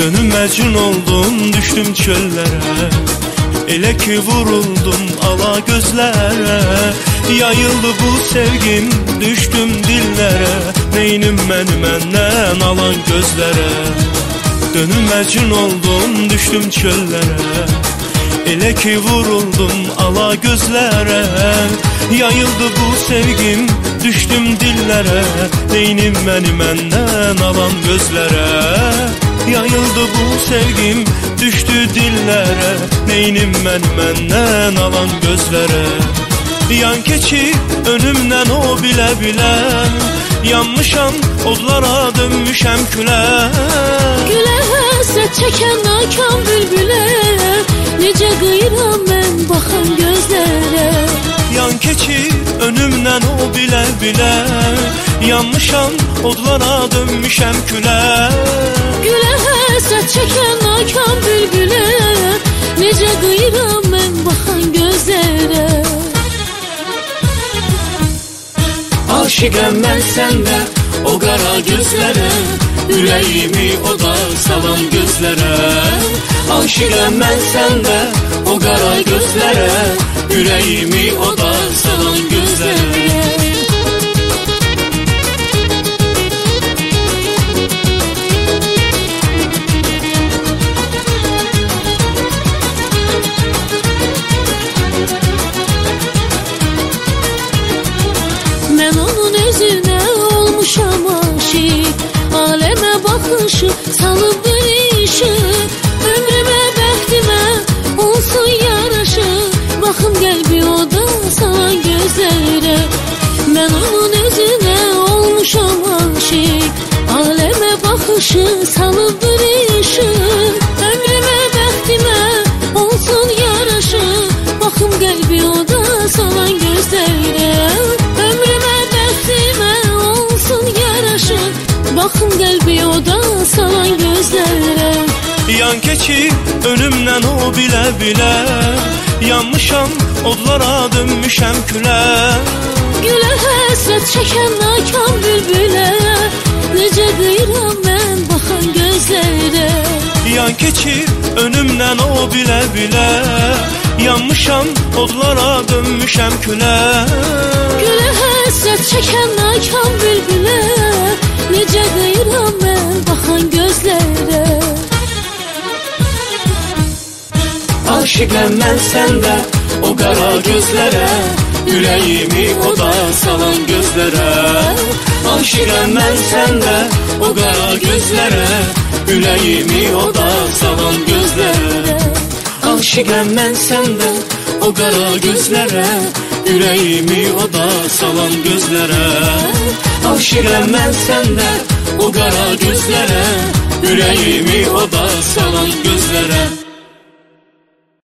Dönüm məcnun oldum, düşdüm çöllərə. Elə ki vuruldum ala gözlərə. Yayıldı bu sevgim, düşdüm dillərə. Neynim məni məndən alan gözlərə. Dönüm məcnun oldum, düşdüm çöllərə. Elə ki vuruldum ala gözlərə. Yayıldı bu sevgim, düşdüm dillərə. Neynim məni məndən alan gözlərə. Yayıldı bu sevgim, düşdü dillərə. Neynim məndən alan gözlərə. Yan keçir önümdən o bilə-bilə. Yanmışam, odlara dönmüşəm külə. Gülə həsrət çəkən nakam bülbülə. Necə qıyıram mən baxan gözlərə. Yan keçir önümdən o bilə-bilə. Yanmışam, odlara dönmüşəm külə. Gülə həsrət çəkən nakam bülbülə. Necə qıyıram mən baxan gözlərə. Aşıqəm mən səndə, o qara gözlərə. Ürəyimi oda salan gözlərə. Aşıqəm mən səndə, o qara gözlərə. Ürəyimi oda salan gözlərə. Mən onun özünə olmuşam aşiq. Aləmə baxışı salıbdır işıq. Ömrümə, bəxtimə olsun yaraşıq. Baxım qəlbi oda salan gözlərə. Mən onun özünə olmuşam aşiq. Aləmə baxışı salıbdır işıq. Ömrümə, bəxtimə olsun yaraşıq. Baxım qəlbi oda salan gözlərə. Baxım qəlbi oda salan gözlərə. Yan keçir önümdən o bilə-bilə. Yanmışam, odlara dönmüşəm külə. Gülə həsrət çəkən nakam bülbülə. Necə qıyıram mən baxan gözlərə. Yan keçir önümdən o bilə-bilə. Yanmışam, odlara dönmüşəm külə. Gülə həsrət çəkən nakam bülbülə. Necə qıyıram mən baxan gözlərə. Aşıqəm mən səndə, o qara gözlərə. Ürəyimi oda salan gözlərə. Aşıqəm mən səndə, o qara gözlərə. Ürəyimi oda salan gözlərə. Aşıqəm mən səndə, o qara gözlərə. Ürəyimi oda salan gözlərə. Aşıqəm mən səndə, o qara gözlərə. Ürəyimi oda salan gözlərə.